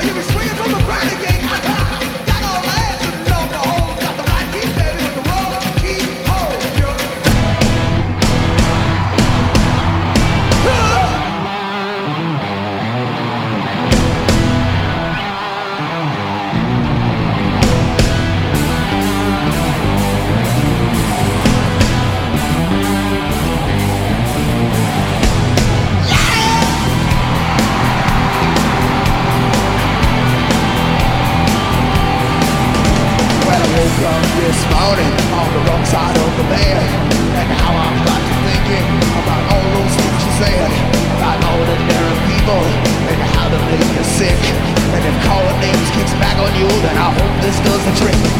This morning on the wrong side of the bed, and now I'm got to thinking about all those things you said about ordinary people and how they make you sick. And if calling names kicks back on you, then I hope this does the trick.